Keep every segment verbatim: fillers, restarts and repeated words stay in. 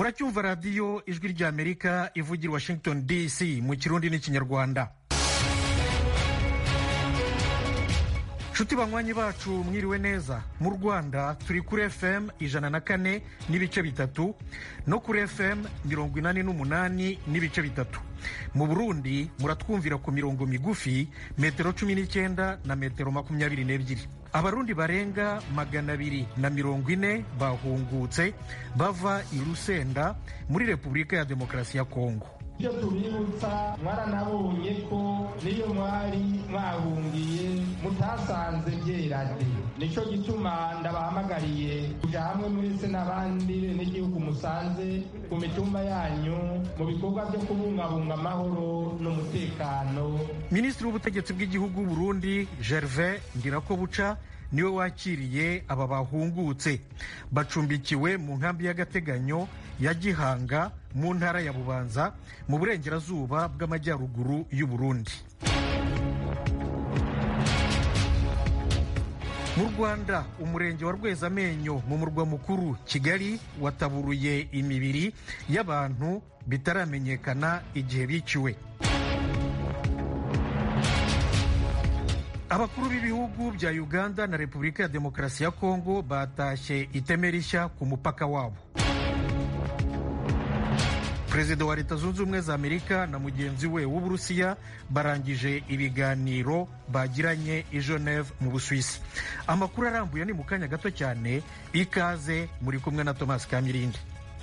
muracyumva radiyo ijwi ry'Amerika ivugira Washington D C mu kirundi n'ikinyarwanda. Nshuti banywanyi bacu mwiriwe neza. Mu Rwanda turi kuri F M ijana na kane n'ibice bitatu no kuri F M mirongo inani n'umunani n'ibice bitatu. Mu Burundi muratwumvira ku mirongo migufi metero cumi n'icyenda na metero makumyabiri n'ebyiri. Abarundi barenga magana abiri na mirongo ine bahungutse bava i Rusenda muri Repubulika ya Demokarasi ya Kongo. Ibyo tubibutsa mwaranabonye ko niyo mwari mwahungiye mutasanze byerade, nico gituma ndabahamagariye kuja hamwe muri se n'abandi n'igihugu musanze ku mitumba yanyu mu bikorwa byo kubungabunga amahoro n'umutekano. Minisitiri w'ubutegetsi bw'igihugu Burundi Gervais Ndirakobuca niwe wakiriye aba bahungutse, bacumbikiwe mu nkambi y'agateganyo ya Gihanga mu ntara ya Bubanza mu burengerazuba bw'amajyaruguru y'u Burundi. Mu Rwanda umurenge wa Rwezamenyo mu murwa mukuru Kigali wataburuye imibiri y'abantu bitaramenyekana igihe biciwe. Abakuru b'ibihugu bya Uganda na Repubulika ya Demokarasi ya Kongo batashye iteme rishya ku mupaka wabo. Perezida wa Leta Zunze Ubumwe za Amerika na mugenzi we w'Uburusiya barangije ibiganiro bagiranye i Geneve mu Busuwisi. Amakuru arambuye ni mu kanya gato cyane, ikaze muri kumwe na Thomas Kamirindi.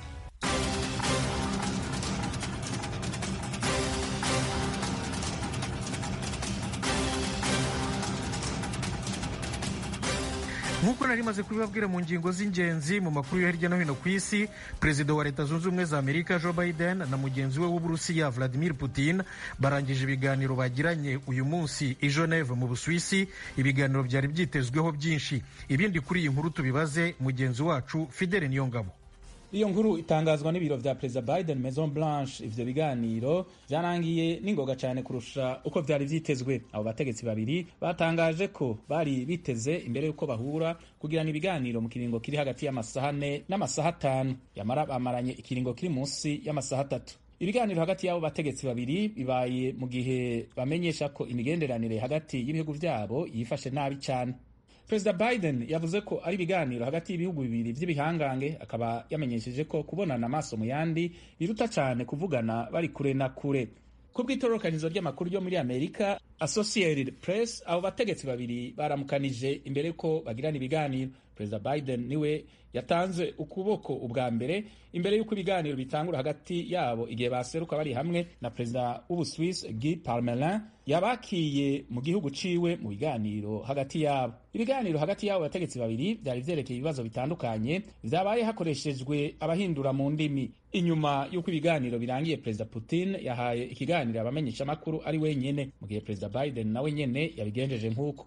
Nk'uko nari maze kubibabwira mu ngingo z'ingenzi mu makuru yo hirya no hino ku isi, Perezida wa Leta Zunze Ubumwe za Amerika Joe Biden na mugenzi we w'Uburusiya Vladimir Putin barangije ibiganiro bagiranye uyu munsi i Geneve mu Busuwisi. Ibiganiro byari byitezweho byinshi. Ibindi kuri iyi nkuru tubibaze mugenzi wacu Fidele Niyongabo. Iyo nkuru itangazwa n'ibiro vya Perezida Biden Maison Blanche. Ivyo biganiro vyarangiye n'ingoga cyane kurusha uko vyari vyitezwe. Abo bategetsi babiri batangaje ko bari biteze imbere yuko bahura kugirana ibiganiro mu kiringo kiri hagati y'amasaha ane n'amasaha atanu, yamara bamaranye ikiringo kiri munsi y'amasaha atatu. Ibiganiro hagati y'abo bategetsi babiri bibaye mu gihe bamenyesha ko imigenderanire hagati y'ibihugu vyabo yifashe nabi cyane. Perezida Biden yavuze ko ari ibiganiro hagati y'ibihugu bibiri vy'ibihangange, akaba yamenyesheje ko kubonana amaso mu yandi biruta cyane kuvugana bari kure na kure. Ku bw'itororokanizo ry'amakuru yo muri Amerika Associated Press, abo bategetsi babiri baramukanije imbere ko bagirana ibiganiro. Perezida Biden niwe yatanze ukuboko ubwa mbere imbere y'uko ibiganiro bitangura hagati yabo, igihe baseruka bari hamwe na Perezida w'Ubuswiss Guy Parmelin yabakiye mu gihugu ciwe mu biganiro hagati yabo. Ibiganiro hagati yabo bategetsi babiri byari vyerekeye ibibazo bitandukanye vyabaye hakoreshejwe abahindura mu ndimi. Inyuma y'uko ibiganiro birangiye, Perezida Putin yahaye ikiganiro abamenyesha makuru ari wenyene, mu gihe Perezida Biden nawe nyene yabigenjeje nk'uko.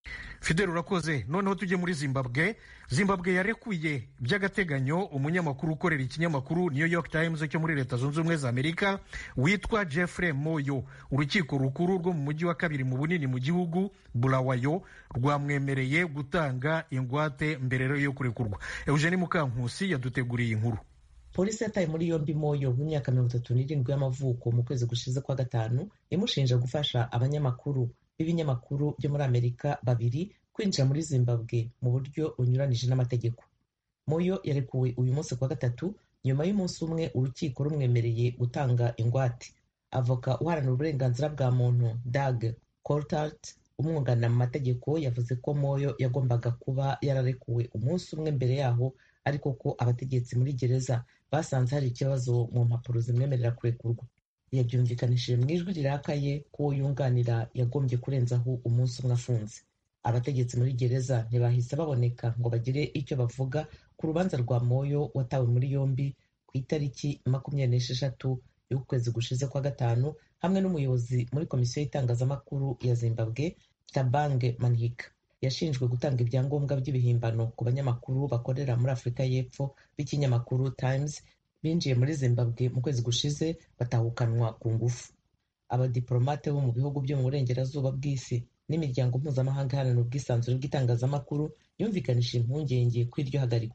Fidel urakoze. Noneho tujye muri Zimbabwe. Zimbabwe yarekuye by'agateganyo umunyamakuru ukorera ikinyamakuru New York Times cyo muri Leta Zunze Ubumwe za Amerika witwa Jeffrey Moyo. Urukiko rukuru rwo mu mujyi wa kabiri mu bunini mu gihugu Bulawayo rwamwemereye gutanga ingwate mbere yo kurekurwa. Eugene Mukankusi yaduteguriye inkuru. Polisi yataye muri yombi Moyo w'imyaka mirongo itatu n'irindwi y'amavuko mu kwezi gushize kwa gatanu, imushinja gufasha abanyamakuru b'ibinyamakuru byo muri Amerika babiri kwinjira muri Zimbabwe mu buryo bunyuranije n'amategeko. Moyo yarekuwe uyu munsi kwa gatatu nyuma y'umunsi umwe urukiko rumwemereye gutanga ingwate. Avoka uharanira uburenganzira bwa muntu Doug Coulthard umwunganira mu mategeko yavuze ko Moyo yagombaga kuba yararekuwe umunsi umwe mbere yaho, ariko ko abategetsi muri gereza basanze hari ikibazo mu mpapuro zimwemerera kurekurwa. Yabyumvikanishije mu ijwi rirakaye ko uwo yunganira yagombye kurenzaho umunsi umwe afunze. Abategetsi muri gereza ntibahise baboneka ngo bagire icyo bavuga ku rubanza rwa Moyo watawe muri yombi ku itariki makumyabiri n'esheshatu y'ukwezi gushize kwa gatanu, hamwe n'umuyobozi muri komisiyo y'itangazamakuru ya Zimbabwe Thabang Manhika. Yashinjwe gutanga ibyangombwa by'ibihimbano ku banyamakuru bakorera muri Afurika y'Epfo b'ikinyamakuru Times binjiye muri Zimbabwe mu kwezi gushize batahukanwa ku ngufu. Abadiplomate bo mu bihugu byo mu burengerazuba bw'isi n'imiryango mpuzamahanga iharanira ubwisanzure bw'itangazamakuru yumvikanishije impungenge ko iryo hagarikwa.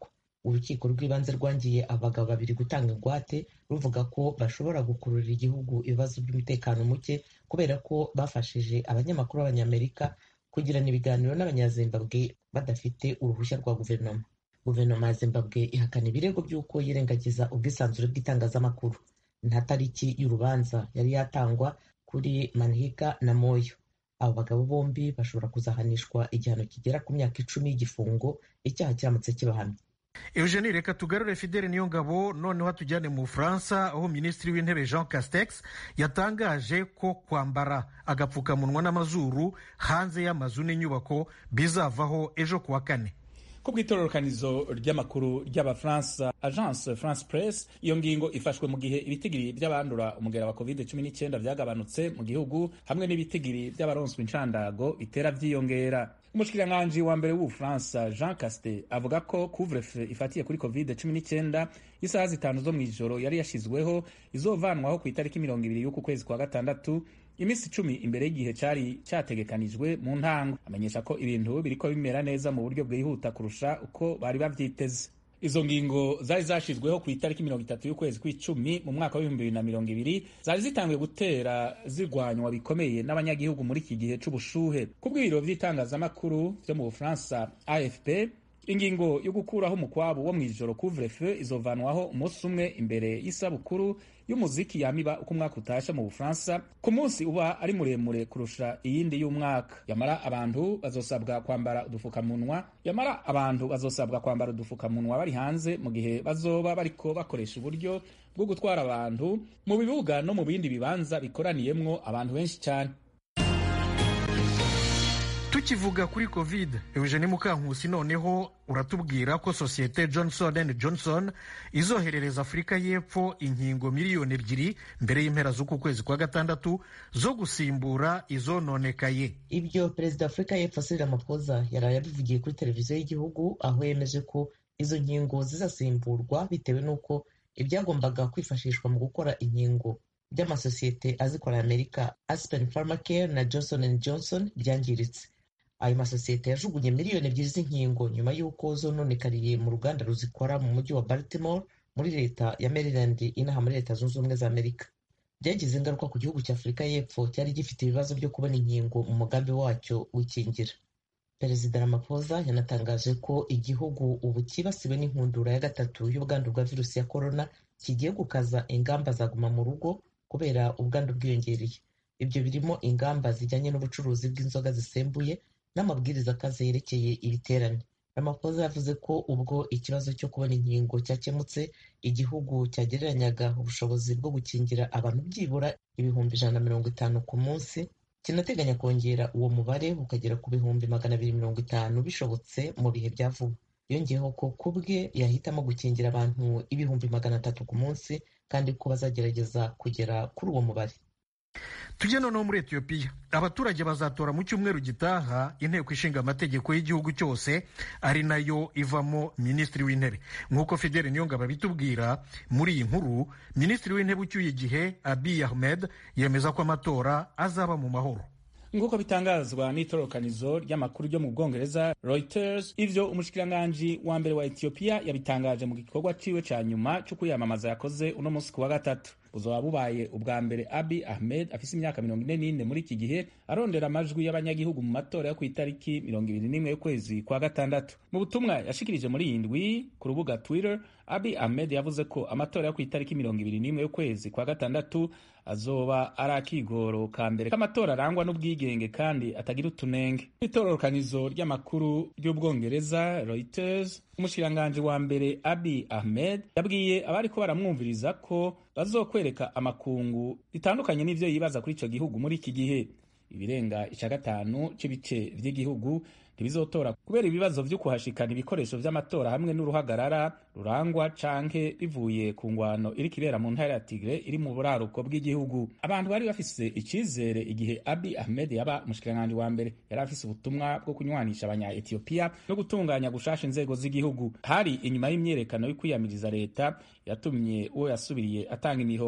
urukiko rw'ibanze rwangiye abagabo babiri gutanga ingwate ruvuga ko bashobora gukururira igihugu ibibazo by'umutekano muke kubera ko bafashije abanyamakuru b'abanyamerika kugirana ibiganiro n'abanyazimbabwe badafite uruhushya rwa guverinoma. Guverinoma ya Zimbabwe ihakana ibirego by'uko yirengagiza ubwisanzure bw'itangazamakuru. Nta tariki y'urubanza yari yatangwa kuri Manhika na Moyo. Abo bagabo bombi bashobora kuzahanishwa igihano kigera ku myaka icumi y'igifungo icyaha kiramutse kibahamye. Eugenie, reka tugarure Fidele Niyongabo noneho tujyane mu Bufaransa aho Minisitiri w'Intebe Jean Castex yatangaje ko kwambara agapfukamunwa n'amazuru hanze y'amazu n'inyubako bizavaho ejo kuwa kane. Ku bw'itororokanizo ry'amakuru ry'Abafaransa Agence France Presse, iyo ngingo ifashwe mu gihe ibitigiri by'abandura umugera wa covid cumi n'icyenda byagabanutse mu gihugu hamwe n'ibitigiri by'abaronswa incandago bitera vyiyongera. Umushikiranganji wa mbere w'Ubufaransa Jean Castex avuga ko couvre-feu ifatiye kuri covid cumi n'icyenda isaha zitanu zo mw'ijoro yari yashizweho izovanwaho ku itariki mirongo ibiri y'uku kwezi kwa gatandatu, iminsi icumi imbere y'igihe cari cyategekanijwe mu ntango. Amenyesha ko ibintu biriko bimera neza mu buryo bwihuta kurusha uko bari bavyiteze. Izo ngingo zari zashizweho ku itariki mirongo itatu y'ukwezi kw'icumi mu mwaka w'ibihumbi bibiri na mirongo ibiri, zari zitanguye gutera zirwanywa bikomeye n'abanyagihugu muri iki gihe c'ubushuhe. Ku bw'ibiro vy'itangazamakuru vyo mu Bufaransa A F P, ingingo yo gukuraho umukwabu wo mw'ijoro couvre-feu izovanwaho umunsi umwe imbere y'isabukuru y'umuziki yamiba uko umwaka utasha mu Bufaransa, ku munsi uba ari muremure kurusha iyindi y'umwaka. Yamara abantu bazosabwa kwambara udufukamunwa yamara abantu bazosabwa kwambara udufukamunwa bari hanze mu gihe bazoba bariko bakoresha uburyo bwo gutwara abantu mu bibuga no mu bindi bibanza bikoraniyemwo abantu benshi cyane. Tukivuga kuri covid, Eugenie Mukankusi noneho uratubwira ko sosiyete Johnson and Johnson izoherereza Afurika y'Epfo inkingo miliyoni ebyiri mbere y'impera z'uku kwezi kwa gatandatu zo gusimbura izononekaye. Ibyo Perezida Afurika y'Epfo Cyril Ramaphosa yaraye abivugiye kuri televiziyo y'igihugu, aho yemeje ko izo nkingo zizasimburwa bitewe n'uko ibyagombaga kwifashishwa mu gukora inkingo by'amasosiyete azikora Amerika Aspen Pharmacare na Johnson and Johnson byangiritse. Ayo masosiyete yajugunye miliyoni ebyiri z'inkingo nyuma y'uko zononekariye mu ruganda ruzikora mu mujyi wa Baltimore muri leta ya Maryland inaha muri Leta Zunze Ubumwe za Amerika. Byagize ingaruka ku gihugu cya Afurika y'Epfo cyari gifite ibibazo byo kubona inkingo mu mugambi wacyo w'ikingira. Perezida Ramaphosa yanatangaje ko igihugu ubu kibasiwe n'inkundura ya gatatu y'ubwandu bwa virusi ya corona kigiye gukaza ingamba zaguma mu rugo kubera ubwandu bwiyongereye. Ibyo birimo ingamba zijyanye n'ubucuruzi bw'inzoga zisembuye n'amabwiriza akaze yerekeye ibiterane. Ramaphosa yavuze ko ubwo ikibazo cyo kubona inkingo cyakemutse, igihugu cyagereranyaga ubushobozi bwo gukingira abantu byibura ibihumbi ijana na mirongo itanu ku munsi, kinateganya kongera uwo mubare ukagera ku bihumbi magana abiri mirongo itanu bishobotse mu bihe bya vuba. Yongeyeho ko kubwe yahitamo gukingira abantu ibihumbi magana atatu ku munsi kandi ko bazagerageza kugera kuri uwo mubare. Tujye noneho muri Ethiopia. Abaturage bazatora mu cyumweru gitaha inteko ishinga amategeko y'igihugu cyose, ari nayo ivamo minisitiri w'intebe. Nk'uko Fidele Niyongabo abitubwira muri iyi nkuru, minisitiri w'intebe ucyuye igihe Abiy Ahmed yemeza ko amatora azaba mu mahoro. Nguko bitangazwa n'itorokanizo ry'amakuru ryo mu Bwongereza Reuters, ivyo umushikiranganji wa mbere wa Ethiopia yabitangaje mu gikorwa ciwe ca nyuma cyo kwiyamamaza yakoze uno munsi kuwa gatatu. Buzoba bubaye ubwa mbere Abiy Ahmed afise imyaka mirongo ine n'ine muri iki gihe arondera amajwi y'abanyagihugu mu matora yo ku itariki mirongo ibiri n'imwe y'ukwezi kwa gatandatu. Mu butumwa yashikirije muri iyi ndwi ku rubuga Twitter, Abiy Ahmed yavuze ko amatora yo ku itariki mirongo ibiri n'imwe y'ukwezi kwa gatandatu azoba ari akigoro ka mbere k'amatora arangwa n'ubwigenge kandi atagira utunenge. Itororokanizo ry'amakuru ry'Ubwongereza Reuters, umushikiranganji wa mbere Abiy Ahmed yabwiye abariko baramwumviriza ko bazokwereka amakungu bitandukanye n'ivyo yibaza kuri ico gihugu muri iki gihe. Ibirenga ica gatanu c'ibice vy'igihugu ntibizotora kubera ibibazo vyo kuhashikana ibikoresho vy'amatora hamwe n'uruhagarara rurangwa canke bivuye ku ngwano iri kibera mu ntara ya Tigre iri mu buraruko bw'igihugu. Abantu bari bafise icizere igihe Abiy Ahmed yaba umushikiranganji wa mbere, yari afise ubutumwa bwo kunywanisha abanya Ethiopia no gutunganya gushasha inzego z'igihugu. Hari inyuma y'imyerekano yo kwiyamiriza leta yatumye uwo yasubiriye atanga imihoho.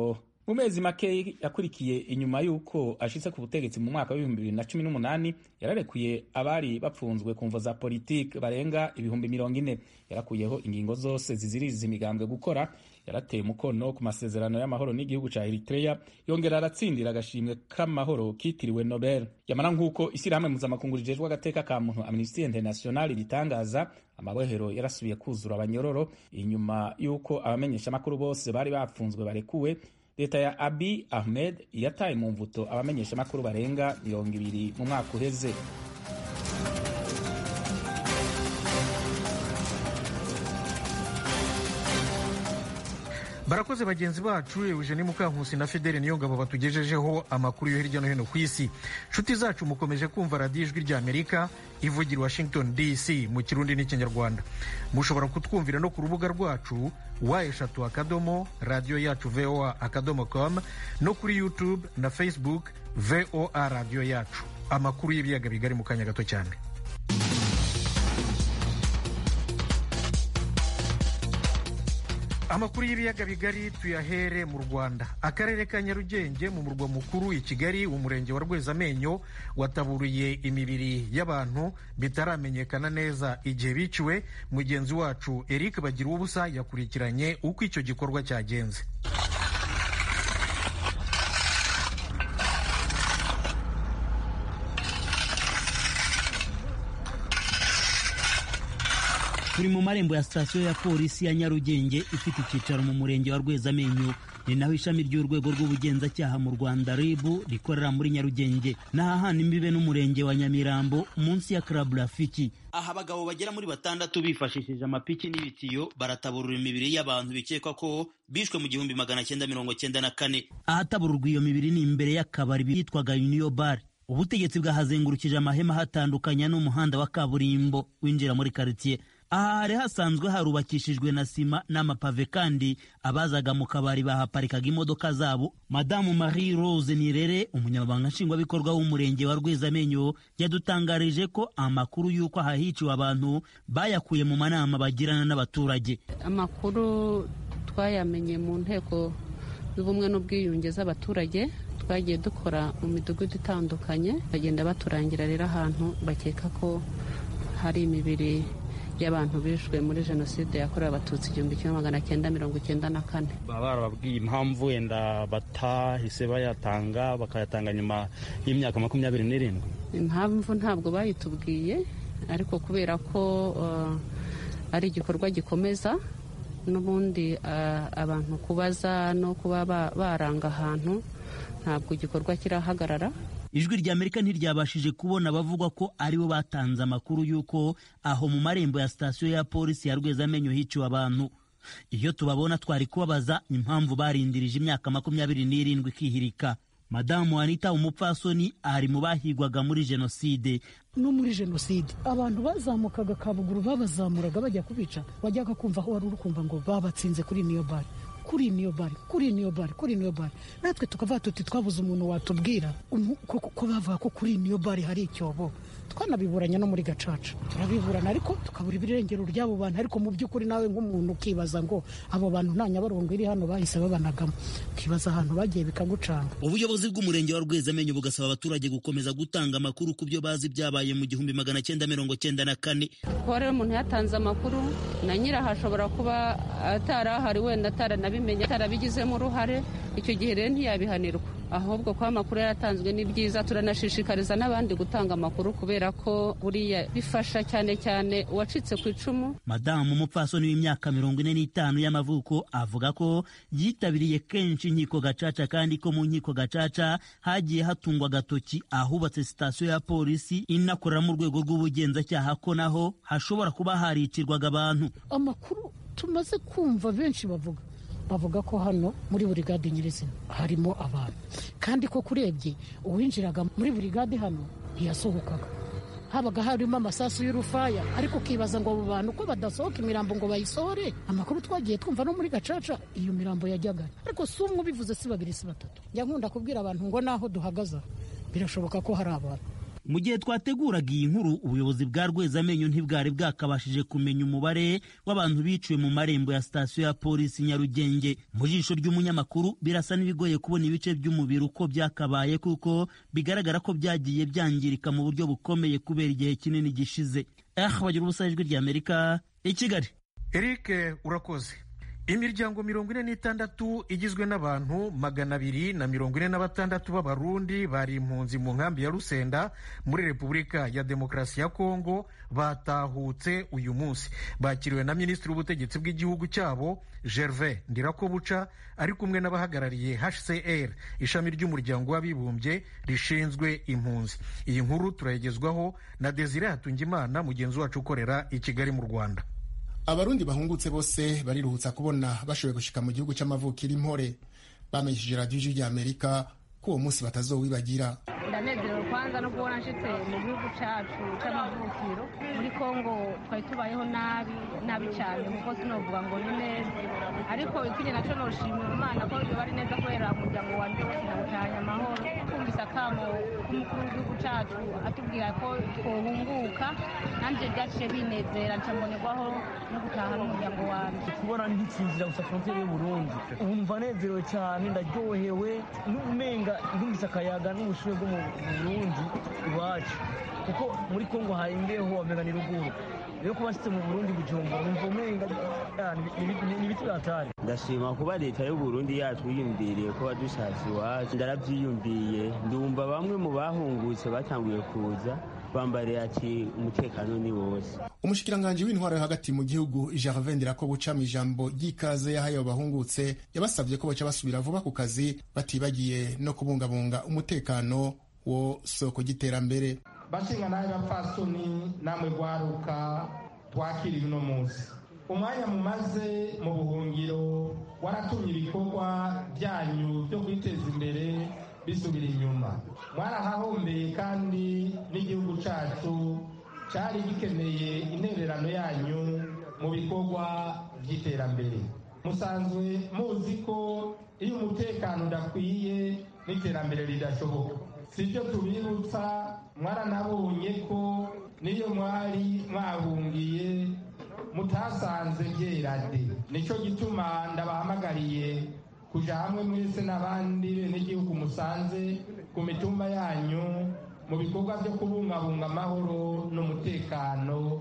mu mezi make yakurikiye inyuma y'uko ashitse ku butegetsi mu mwaka w'ibihumbi bibiri na cumi n'umunani yararekuye abari bapfunzwe ku mvo za politiki barenga ibihumbi mirongo ine. Yarakuyeho ingingo zose ziziriza imigambwe gukora, yarateye umukono ku masezerano y'amahoro n'igihugu ca Eritrea, yongera aratsindira agashimwe k'amahoro kitiriwe Nobel. Yamara nk'uko ishyirahamwe mpuzamakungu rijejwe agateka ka muntu Amnesty International ritangaza, amabohero yarasubiye kuzura abanyororo inyuma y'uko abamenyeshamakuru bose bari bapfunzwe barekuwe. Leta ya Abiy Ahmed yataye mu mvuto abamenyeshamakuru barenga mirongo ibiri mu mwaka uheze. Barakoze bagenzi bacu Eugenie Mukankusi na Fidele Niyongabo batugejejeho amakuru yo hirya no hino ku isi. Nshuti zacu mukomeje kumva radiyo ijwi rya Amerika ivugira Washington D C mu Kirundi n'ikinyarwanda. Mushobora kutwumvira no ku rubuga rwacu wa eshatu akadomo radiyo yacu V O A akadomo com no kuri YouTube na Facebook V O A radiyo yacu. Amakuru y'ibiyaga bigari mu kanya gato cyane. Amakuru y'ibiyaga bigari tuyahere mu Rwanda. Akarere ka Nyarugenge mu murwa mukuru i Kigali, umurenge wa Rwezamenyo wataburiye imibiri y'abantu bitaramenyekana neza igihe biciwe. Mugenzi wacu Eric Bagiruwubusa yakurikiranye uko icyo gikorwa cyagenze. Turi mu marembo ya sitasiyo ya polisi ya Nyarugenge ifite icyicaro mu murenge wa Rwezamenyo. Ni naho ishami ry'urwego rw'ubugenzacyaha mu Rwanda R I B rikorera muri Nyarugenge. N'ahahana imbibe n'umurenge wa Nyamirambo munsi ya Club Rafiki. Aha abagabo bagera muri batandatu bifashishije amapiki n'ibitiyo barataburura imibiri y'abantu bikekwa ko bishwe mu gihumbi magana cyenda mirongo cyenda na kane. Ahatabururwa iyo mibiri ni imbere y'akabari bitwaga Union Bar. Ubutegetsi bwahazengurukije amahema hatandukanye n'umuhanda wa kaburimbo winjira muri quartier. Aha hari hasanzwe harubakishijwe na sima n'amapave, kandi abazaga mu kabari bahaparikaga imodoka zabo. Madamu Marie Rose Nirere, umunyamabanga nshingwabikorwa w'umurenge wa Rwezamenyo, yadutangarije ko amakuru y'uko ahahiciwe abantu bayakuye mu manama bagirana n'abaturage. Amakuru twayamenye mu nteko z'ubumwe n'ubwiyunge z'abaturage, twagiye dukora mu midugudu itandukanye, bagenda baturangira rero ahantu bakeka ko hari imibiri y'abantu bishwe muri jenoside yakorewe abatutsi igihumbi kimwe magana cyenda mirongo cyenda na kane. Baba barababwiye impamvu wenda batahise bayatanga bakayatanga nyuma y'imyaka makumyabiri n'irindwi? Impamvu ntabwo bayitubwiye, ariko kubera ko uh, ari igikorwa gikomeza n'ubundi uh, abantu kubaza no kuba baranga ahantu, ntabwo igikorwa kirahagarara. Ijwi rya Amerika ntiryabashije kubona abavuga ko aribo batanze amakuru y'uko aho mu marembo ya sitasiyo ya polisi ya Rwezamenyo hiciwe abantu. Iyo tubabona twari kubabaza impamvu barindirije imyaka makumyabiri n'irindwi ikihirika. Madamu Anita umupfasoni ari mu bahigwaga muri jenoside. No muri jenoside abantu bazamukaga Kabuguru, babazamuraga bajya kubica, wajyaga kumva aho wari urukumva ngo babatsinze kuri Union Bar, kuri Union Bar, kuri Union Bar, kuri Union Bar. Natwe tukavuga tuti twabuze umuntu watubwira ko bavuga ko kuri Union Bar hari icyobo. Twanabiburanya no muri Gacaca turabiburana, ariko tukabura ibirengero ry'abo bantu. Ariko mu by'ukuri nawe nk'umuntu ukibaza ngo abo bantu nta Nyabarongo iri hano bahise babanagamo, ukibaza ahantu bagiye bikagucanga. Ubuyobozi bw'umurenge wa Rwezamenyo bugasaba abaturage gukomeza gutanga amakuru ku byo bazi byabaye mu gihumbi magana cyenda mirongo cyenda na kane. Kuba rero umuntu yatanze amakuru na nyiraho ashobora kuba atarahari, wenda ataranabimenye, atarabigizemo uruhare, icyo gihe rero ntiyabihanirwa. Ahubwo kwa amakuru yaratanzwe ni byiza, turanashishikariza n'abandi gutanga amakuru kubera ko buriya bifasha cyane cyane uwacitse ku icumu. Madamu umupfasoni w'imyaka mirongo ine n'itanu y'amavuko avuga ko yitabiriye kenshi inkiko Gacaca, kandi ko mu nkiko Gacaca hagiye hatungwa agatoki ahubatse sitasiyo ya polisi inakorera mu rwego rw'ubugenzacyaha ko naho hashobora kuba haricirwaga abantu. Amakuru tumaze kumva benshi bavuga bavuga ko hano muri burigade nyirizina harimo abantu, kandi ko kurebye uwinjiraga muri burigade hano ntiyasohokaga, habaga harimo amasasu y'urufaya, ariko ukibaza ngo abo bantu ko badasohoka imirambo ngo bayisohore. Amakuru twagiye twumva no muri Gacaca iyo mirambo yajyaga, ariko si umwe ubivuze, si babiri si batatu. Njya nkunda kubwira abantu ngo naho duhagaze birashoboka ko hari abantu. mu gihe twateguraga iyi nkuru ubuyobozi bwa Rwezamenyo ntibwari bwakabashije kumenya umubare w'abantu biciwe mu marembo ya sitasiyo ya polisi Nyarugenge. Mu jisho ry'umunyamakuru birasa n'ibigoye kubona ibice by'umubiri uko byakabaye kuko bigaragara ko byagiye byangirika mu buryo bukomeye kubera igihe kinini gishize. Ah, bagira ubusa ijwi ry'Amerika i Kigali. Eric urakoze. Imiryango mirongo ine n'itandatu igizwe n'abantu magana abiri na mirongo ine na batandatu b'abarundi bari impunzi mu nkambi ya Rusenda muri Repubulika ya Demokarasi ya Kongo batahutse uyu munsi. Bakiriwe na Minisitiri w'Ubutegetsi bw'igihugu cyabo Gervais Ndirakobuca ari kumwe n'abahagarariye H C R, ishami ry'umuryango w'abibumbye rishinzwe impunzi. Iyi nkuru turayigezwaho na Desire Hatungimana, mugenzi wacu ukorera i Kigali mu Rwanda. Abarundi bahungutse bose bariruhutsa kubona bashoboye gushika mu gihugu c'amavukiro Impore. Bamenyesheje radiyo y'ijwi ry'Amerika ko uwo munsi batazowibagira. Ndanezerewe kwanza no kubona nshitse mu gihugu cacu c'amavukiro. Muri Kongo twari tubayeho nabi nabi cyane kuko sinovuga ngo ni neza, ariko ikinye naco noshimira Imana ko iyo bari neza kubera umuryango wanje wose nawutahanye amahoro. Twumvise akamo k'umukuru w'igihugu cacu atubwira ko twohunguka, nanje byaciye binezera ncambonerwaho no gutaha n'umuryango wanje. Kubona ntikinjira gusa frontiere y'u Burundi umva nezerewe cyane, ndaryohewe n'umenga ndumvise akayaga n'ubushuhe bwo mu Burundi iwacu, kuko muri Kongo hari imbeho wamenga ni ruguru. Rero kuba nshitse mu Burundi Bujumbura numva umenga ni ibiti batari. Ndashima kuba leta y'u Burundi yacu yiyumviriye ko badushatse iwacu, ndarabyiyumviye. Ndumva bamwe mu bahungutse batanguye kuza bambariye ati umutekano ni wose. Umushikiranganje w'intwaro hagati mu gihugu Gervais Ndirakobuca mu ijambo ry'ikaze yahaye abahungutse yabasabye ko baca basubira vuba ku kazi batibagiye no kubungabunga umutekano wo soko giterambere. Bashinga naye bapfasoni namwe gwaruka twakiriye uno munsi. Umwanya mumaze mu buhungiro waratumye ibikorwa byanyu byo kwiteza imbere bisubira inyuma. Mwarahahombeye kandi n'igihugu cacu cyari gikeneye intererano yanyu mu bikorwa by'iterambere. Musanzwe muzi ko iyo umutekano udakwiye n'iterambere ridashoboka. Sibyo tubibutsa, mwaranabonye ko niyo mwari mwahungiye mutasanze byerade. Nico gituma ndabahamagariye kuja hamwe mwese n'abandi benegihugu musanze ku mitumba yanyu mu bikorwa byo kubungabunga amahoro n'umutekano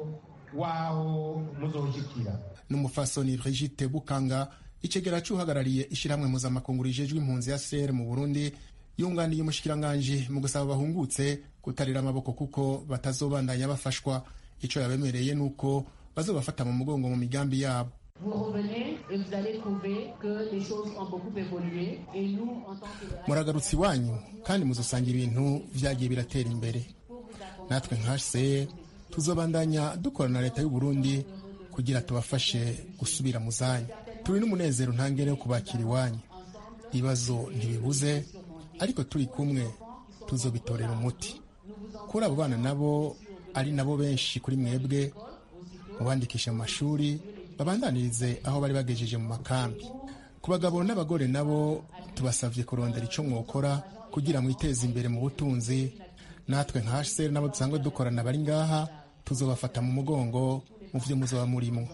waho muzoshikira. N'umufasoni Brigitte Bukanga icegera cy'uhagarariye ishiramwe mpuzamakungu rijejwe impunzi ya C R mu Burundi yunganiye umushikiranganje mu gusaba bahungutse kutarira amaboko kuko batazobandanya bafashwa. Ico yabemereye nuko bazobafata mu mugongo mu migambi yabo. Muragarutse iwanyu kandi muzosanga ibintu vyagiye biratera imbere. Natwe nka H C R tuzobandanya dukorana na leta y'u Burundi kugira tubafashe gusubira mu zanyu. Turi n'umunezero ntangere yo kubakira iwanyu. Ibibazo ntibibuze, ariko turi kumwe tuzobitorera umuti. Kuri abo bana nabo ari nabo benshi kuri mwebwe mubandikisha mu mashuri babandanirize aho bari bagejeje mu makambi. Ku bagabo n'abagore nabo tubasavye kurondera ico mwokora kugira mwiteze imbere mu butunzi. Natwe nka H C R nabo dusanzwe dukorana bari ngaha tuzobafata mu mugongo mu vyo muzoba murimo.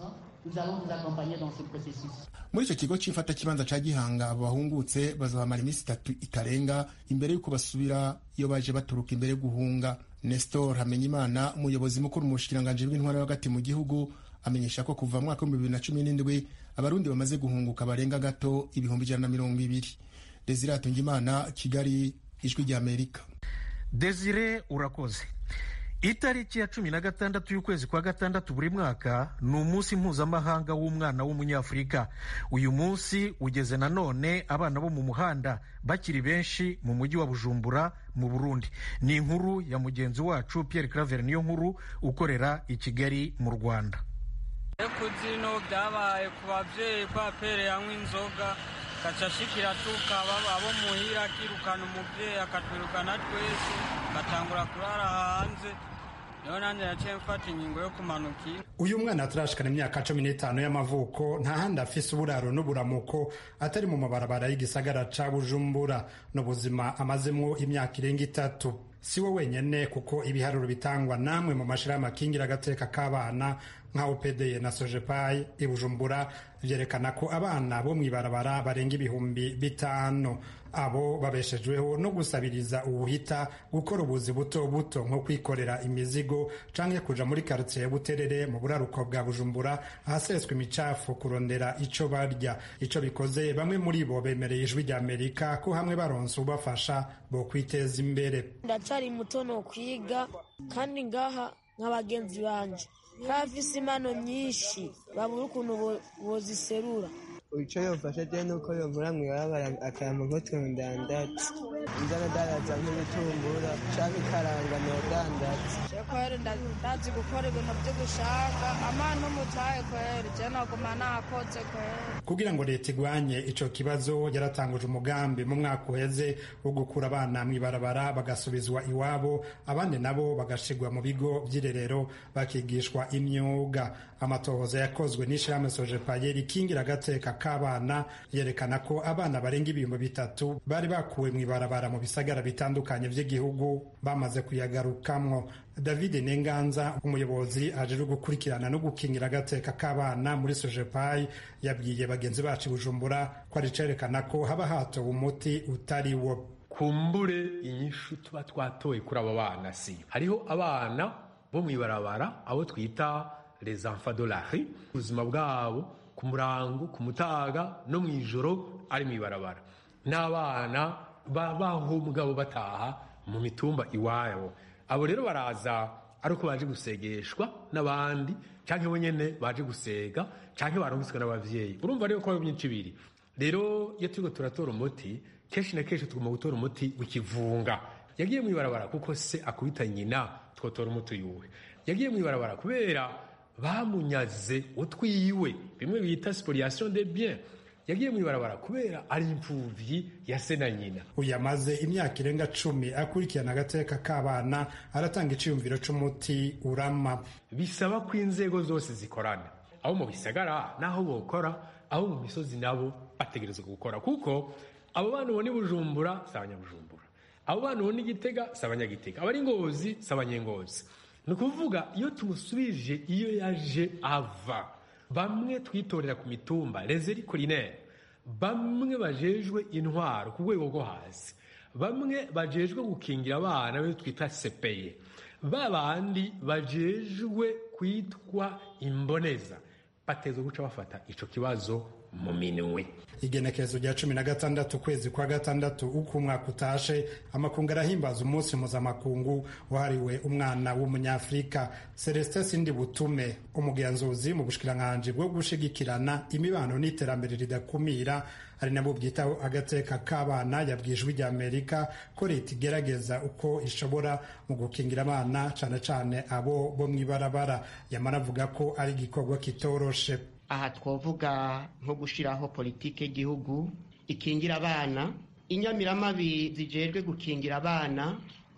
Muri icyo kigo c'ifata kibanza ca Gihanga abo bahungutse bazohamara iminsi itatu itarenga imbere y'uko basubira iyo baje baturuka imbere guhunga. Nestor Hamenyimana umuyobozi mukuru mu bushikiranganje bw'intwaro hagati mu gihugu amenyesha ko kuva mu mwaka w'ibihumbi bibiri na cumi n'indwi abarundi bamaze guhunguka barenga gato ibihumbi ijana na mirongo ibiri. Desire Hatungimana, Kigali, Ijwi ry'Amerika. Desire urakoze. Itariki ya cumi na gatandatu y'ukwezi kwa gatandatu buri mwaka ni umunsi mpuzamahanga w'umwana w'umunyafurika. Uyu munsi ugeze nanone abana bo mu muhanda bakiri benshi mu mujyi wa Bujumbura mu Burundi. Ni inkuru ya mugenzi wacu Pierre Claver niyo nkuru ukorera i Kigali mu Rwanda. Kuzino byabaye ku bavyeyi kwa pere yanywa inzoga kacashikira tukaba abo muhira kirukana umuvyeyi akatwirukana twese katangura kurara hanze. Niyo nanje yaciye mfata ingingo yo kumanukira. Uyu mwana atarashikana imyaka cumi n'itanu y'amavuko nta handi afise uburaro n'uburamuko atari mu mabarabara y'igisagara ca Bujumbura n'ubuzima amazemwo imyaka irenga itatu. si wo wenyene kuko ibiharuro bitangwa namwe mu mashirahamwe akingira agateka k'abana nka O P D na Sojepai i Bujumbura vyerekana ko abana bo mw'ibarabara barenga ibihumbi bitanu. Abo babeshejweho no gusabiriza ubuhita, gukora ubuzi buto buto nko kwikorera imizigo canke kuja muri quartier ya Buterere mu buraruko bwa Bujumbura ahaseswa imicafu kurondera ico barya. Ico bikoze bamwe muri bo bemereye ijwi rya Amerika ko hamwe baronse ubafasha bo kwiteza imbere. Ndacari muto no kwiga kandi ngaha nk'abagenzi banje bafise impano nyinshi babura ukuntu boziserura. Ico yofasha je nuko yovura mw'ibarabara akayama nkotwe ndandatse inzana daraza nk'ibitumbura canke ikaranga nodandatse. Kweri ndazi gukora ibintu vyo gushaka amana umutaye kweri je naguma nakoze kweri. Kugira ngo leta igwanye ico kibazo yaratanguje umugambi mu mwaka uheze wo gukura abana mw'ibarabara bagasubizwa iwabo, abandi nabo bagashigwa mu bigo vy'irerero bakigishwa imyuga. Amatohoza yakozwe n'ishirahamwe Sojepai rikingira agateka k'abana yerekana ko abana barenga ibihumbi bitatu bari bakuwe mw'ibarabara mu bisagara bitandukanye vy'igihugu bamaze kuyagarukamwo. David Nenganza, umuyobozi ajejwe gukurikirana no gukingira agateka k'abana muri Sojepai, yabwiye bagenzi bacu Bujumbura ko ari cerekana ko haba hatowe umuti utari wo. Kumbure inyishu tuba twatoye kuri abo bana si hariho abana bo mw'ibarabara abo twita les enfants de la rue, ubuzima bwabo ku murango ku mutaga no mw'ijoro ari mw'ibarabara, n'abana babaho mugabo bataha mu mitumba iwabo. Abo rero baraza ari uko baje gusegeshwa n'abandi canke bo nyene baje gusega canke barungitswe n'abavyeyi. Urumva rero ko byinshi biri. Rero iyo turiko turatora umuti kenshi na kenshi tugomba gutora umuti w'ikivunga. Yagiye mw'ibarabara kuko se akubita nyina, twotora umuti yuwe. Yagiye mw'ibarabara kubera bamunyaze utwiwe, bimwe bita spoliation des biens. Yagiye mw'ibarabara kubera ari impfuvyi ya se na nyina. Uyamaze imyaka irenga cumi akurikirana agateka k'abana, aratanga iciyumviro c'umuti urama. Bisaba ko inzego zose zikorana, aho mu bisagara naho bokora, aho mu misozi nabo bategerezwa gukora, kuko abo bana ubona i Bujumbura si abanyabujumbura, abo bana ubona i Gitega si abanyagitega, abari Ngozi si abanyengozi. Ni ukuvuga iyo tumusubije iyo yaje ava, bamwe twitorera ku mitumba rezeri culinaire, bamwe bajejwe intwaro ku rwego rwo hasi, bamwe bajejwe gukingira abana be twita sepeye, babandi bajejwe kwitwa imboneza batezwe guca bafata ico kibazo mu minwe. Igenekerezo rya cumi na gatandatu kwezi kwa gatandatu uko umwaka utashe, amakungu arahimbaza umunsi mpuzamakungu wahariwe umwana w'umunyafrika. Celestin Sindi Butume, umugenzuzi mu bushikiranganji bwo gushigikirana imibano n'iterambere ridakumira ari nabo bwitaho agateka k'abana, yabwiye ijwi rya Amerika ko leta igerageza uko ishobora mu gukingira abana cane cane abo bo mw'ibarabara. Yamara avuga ko ari igikorwa kitoroshe. Aha twovuga nko gushiraho politike y'igihugu ikingira abana, inyamiramabi zijejwe gukingira abana,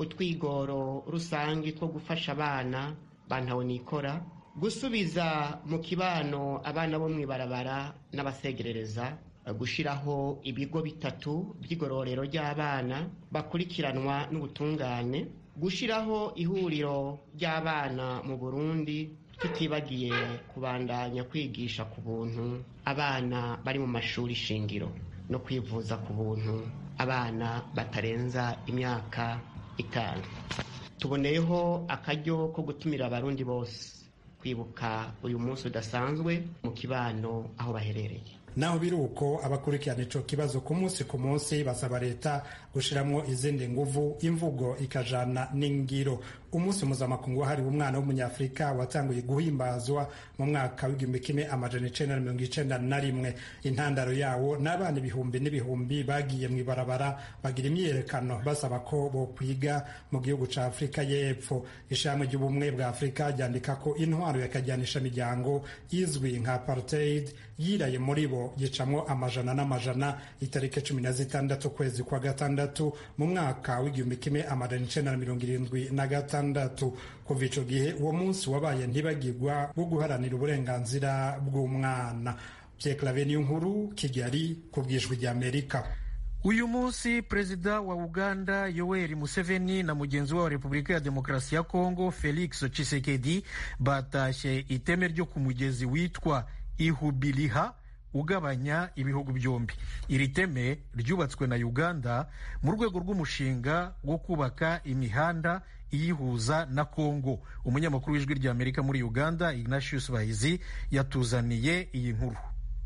utwigoro rusangi two gufasha abana bantaho nikora, gusubiza mu kibano abana bo mw'ibarabara n'abasegerereza, gushiraho ibigo bitatu by'igororero ry'abana bakurikiranwa n'ubutungane, gushiraho ihuriro ry'abana mu Burundi, tutibagiye kubandanya kwigisha ku buntu abana bari mu mashuri shingiro no kwivuza ku buntu abana batarenza imyaka itanu. Tuboneyeho akaryo ko gutumira abarundi bose kwibuka uyu munsi udasanzwe mu kibano aho baherereye. Naho biruko abakurikirana ico kibazo ku munsi ku munsi basaba leta gushiramwo izindi nguvu, imvugo ikajana n'ingiro. Umunsi mpuzamakungu wahariwe umwana w'umunyafrika watanguye guhimbazwa mu mwaka w'igihumbi kimwe amajana icenda na mirongo icenda na rimwe. Intandaro yawo n'abana ibihumbi n'ibihumbi bagiye mw'ibarabara bagira imyiyerekano basaba ko bokwiga mu gihugu ca Afrika y'Epfo. Ishirahamwe ry'ubumwe bwa Afrika ryandika ko intwaro yakajyanisha imiryango izwi nka apartheid yiraye muri bo yicamwo amajana n'amajana itariki cumi na zitandatu kwezi kwa gatandatu mu mwaka w'igihumbi kimwe amajana icenda na mirongo irindwi na gatandatu. Kuva ico gihe uwo munsi wabaye ntibagirwa wo guharanira uburenganzira bw'umwana. Pierre Claver Niyonkuru, Kigali, ku bw'ijwi ry'Amerika. uyu munsi perezida wa uganda yoweri museveni na mugenzi we wa repubulika ya demokarasi ya kongo felix tshisekedi batashye iteme ryo ku mugezi witwa ihubiliha ugabanya ibihugu byombi. Iri teme ryubatswe na uganda mu rwego rw'umushinga wo kubaka imihanda iyihuza na kongo. Umunyamakuru w'ijwi ry'amerika muri uganda Ignatius Bahizi yatuzaniye iyi nkuru.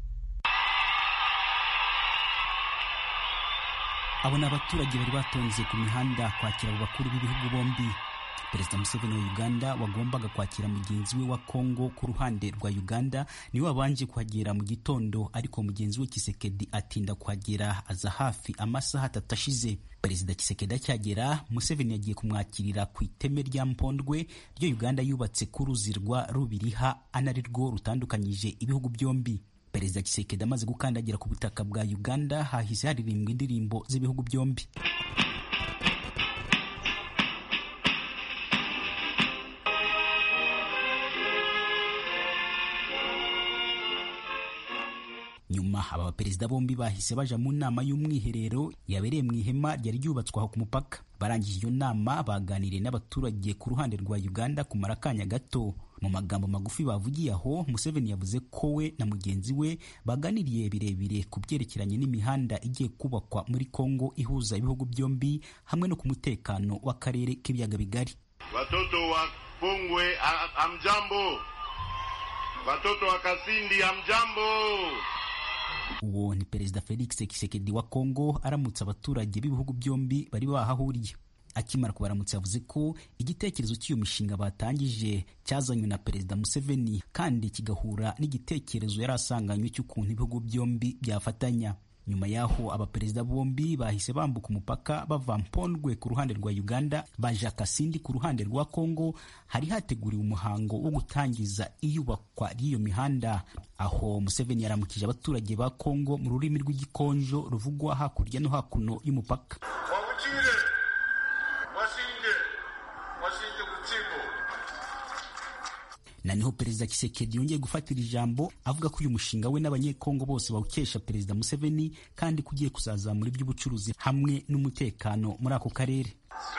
Abo ni abaturage bari batonze ku mihanda kwakira abo bakuru b'ibihugu bombi. Perezida Museveni wa Uganda wagombaga kwakira mugenzi we wa Kongo ku ruhande rwa Uganda niwe wabanje kuhagera mu gitondo, ariko mugenzi we Tshisekedi atinda kuhagera aza hafi amasaha atatu ashize. Perezida Tshisekedi acyagera, Museveni yagiye kumwakirira ku iteme rya Mpondwe ryo Uganda yubatse ku ruzi rwa Rubiriha, anari rwo rutandukanyije ibihugu byombi. Perezida Tshisekedi amaze gukandagira ku butaka bwa Uganda, hahise haririmbwa indirimbo z'ibihugu byombi. Nyuma aba baperezida bombi bahise baja mu nama y'umwiherero yabereye mu ihema ryari ryubatswe aho ku mupaka. Barangije iyo nama baganiriye n'abaturage ku ruhande rwa Uganda kumara akanya gato. Mu magambo magufi bavugiye aho, Museveni yavuze ko we na mugenzi we baganiriye birebire ku byerekeranye n'imihanda igiye kubakwa muri Kongo ihuza ibihugu byombi, hamwe no ku mutekano w'akarere k'ibiyaga bigari. Watoto wa Pongwe amjambo, watoto wa Kasindi amjambo. Uwo ni Perezida Felix Tshisekedi wa Kongo aramutse abaturage b'ibihugu byombi bari bahahuriye. Akimara kubaramutsa yavuze ko igitekerezo cy'iyo mishinga batangije cyazanywe na Perezida Museveni kandi kigahura n'igitekerezo yari asanganywe cy'ukuntu ibihugu byombi byafatanya. Nyuma yaho abaperezida bombi bahise bambuka umupaka bava Mpondwe ku ruhande rwa Uganda baja Kasindi ku ruhande rwa Kongo. Hari hateguriwe umuhango wo gutangiza iyubakwa ry'iyo mihanda, aho Museveni yaramukije abaturage ba Kongo mu rurimi rw'igikonjo ruvugwa hakurya no hakuno y'umupaka. Na niho Perezida Tshisekedi yongeye gufatira ijambo avuga ko uyu mushinga we n'abanyekongo bose bawukesha Perezida Museveni kandi kugiye kuzazamura iby'ubucuruzi hamwe n'umutekano muri ako karere.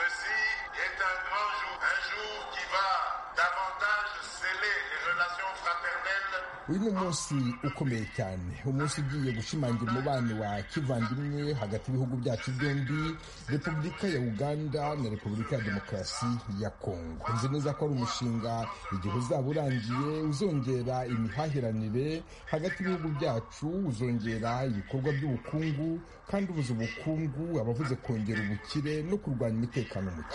Uyu ni umunsi ukomeye cyane, umunsi ugiye gushimangira umubano wa kivandimwe hagati y'ibihugu byacu byombi, Repubulika ya Uganda na Repubulika ya Demokarasi ya Kongo. Nzi neza ko ari umushinga igihe uzaba urangiye uzongera imihahiranire hagati y'ibihugu byacu, uzongera ibikorwa by'ubukungu, kandi ubuze ubukungu abavuze kongera ubukire no kurwanya umutekano muke.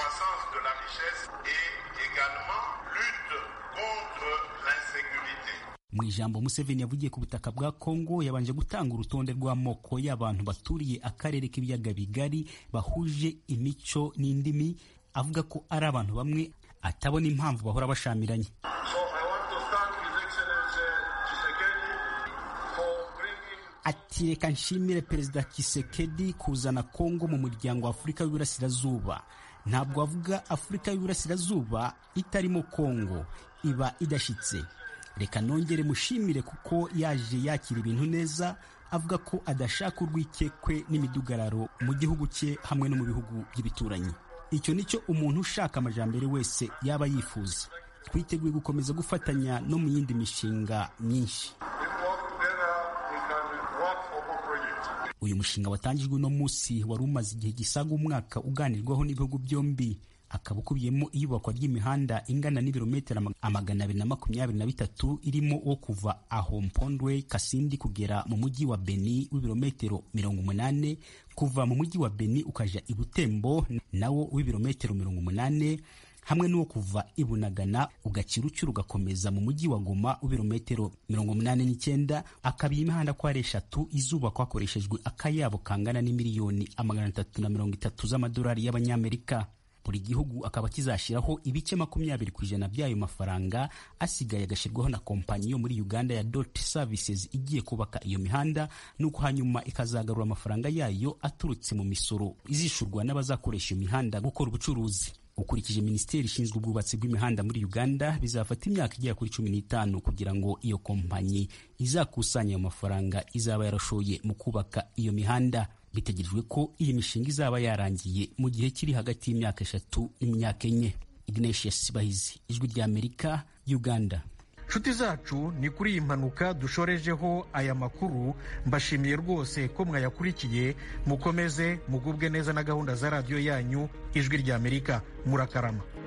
Mu ijambo Museveni yavugiye ku butaka bwa Kongo yabanje gutanga urutonde rw'amoko y'abantu baturiye akarere k'ibiyaga bigari bahuje imico n'indimi, avuga ko ari abantu bamwe atabona impamvu bahora bashamiranye. Ati reka nshimire Perezida Tshisekedi kuzana Kongo mu muryango wa Afurika y'Uburasirazuba. Ntabwo avuga Afurika y'Uburasirazuba itarimo Kongo iba idashitse. Reka nongere mushimire kuko yaje yakira ibintu neza, avuga ko adashaka urwikekwe n'imidugararo mu gihugu cye hamwe no mu bihugu by'ibituranyi. Icyo nicyo umuntu ushaka amajambere wese yaba yifuza. Twiteguye gukomeza gufatanya no mu yindi mishinga myinshi. Uyu mushinga watangijwe no musi wari umaze igihe gisaga umwaka uganirwaho n'ibihugu byombi, akaba ukubiyemo iyubakwa ry'imihanda ingana n'ibirometero amagana abiri na makumyabiri na bitatu irimo wo kuva aho Mpondwe Kasindi kugera mu mujyi wa Beni w'ibirometero mirongo umunane, kuva mu mujyi wa Beni ukaja i Butembo nawo w'ibirometero mirongo umunane, hamwe n'uwo kuva i Bunagana ugacirucuru ugakomeza mu mujyi wa Goma w'ibirometero mirongo umunane n'icyenda. Akaba iyi mihanda ko ari eshatu izubakwa hakoreshejwe akayabo kangana n'imiliyoni amagana atatu na mirongo itatu z'amadolari y'abanyamerika. Buri gihugu akaba kizashiraho ibice makumyabiri ku ijana by'ayo mafaranga, asigaye agashyirwaho na kompanyi yo muri Uganda ya Dot Services igiye kubaka iyo mihanda, nuko hanyuma ikazagarura amafaranga yayo aturutse mu misoro izishurwa n'abazakoresha iyo mihanda gukora ubucuruzi. Ukurikije Minisiteri ishinzwe ubwubatsi bw'imihanda muri Uganda, bizafata imyaka igera kuri cumi n'itanu kugira ngo iyo kompanyi izakusanya ayo mafaranga izaba yarashoye mu kubaka iyo mihanda. bitegerejwe ko iyi mishinga izaba yarangiye mu gihe kiri hagati y'imyaka eshatu n'imyaka enye. Ignatius Bahizi, Ijwi ry'Amerika, Uganda. nshuti zacu, ni kuri iyi mpanuka dushorejeho aya makuru. Mbashimiye rwose ko mwayakurikiye. Mukomeze mugubwe neza na gahunda za radiyo yanyu Ijwi ry'Amerika. Murakarama.